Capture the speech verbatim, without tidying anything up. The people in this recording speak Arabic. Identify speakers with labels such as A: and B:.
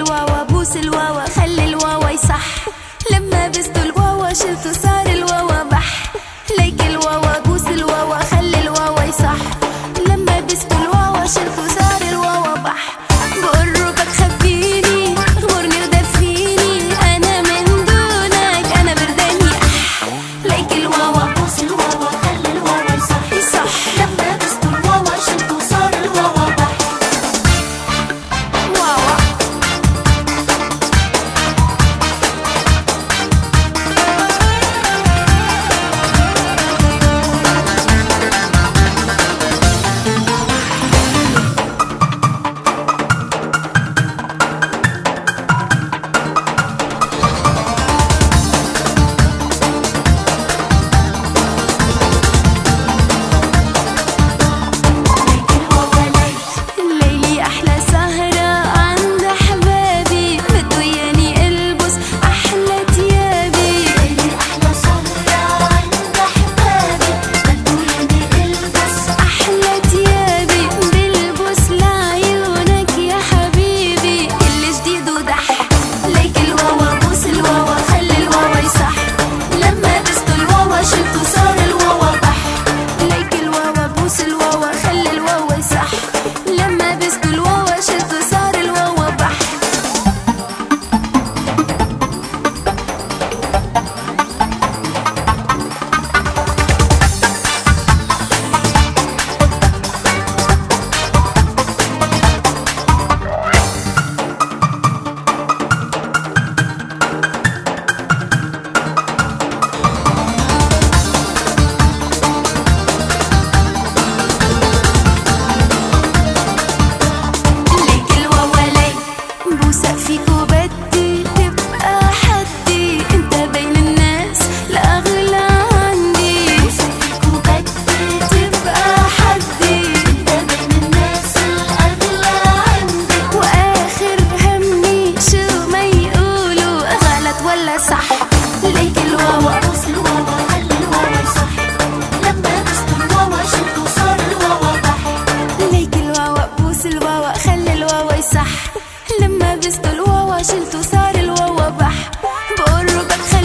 A: الواوا بوس الواوا خلي الواوا يصح. لما بستو الواوا شلتو صار الواوا بح. ليك الواوا بوس الواوا خلي الواوا يصح. لما بستو الواوا شلتو صار الواوا بح. بقربك خبيني غمرني ودفيني انا من دونك انا برداني اح. ليك الواوا بوس الواوا خلي الواوا يصح يصح. لما بستو الواوا شلتو صار الواوا بح. واوا صح. ليك الواوا بوس الواوا خلي الواوا يصح. لما بستو الواوا شلتو صار الواوا بح. ليك الواوا بوس الواوا خلي الواوا يصح. لما بستو الواوا شلتو صار الواوا بح. بقربك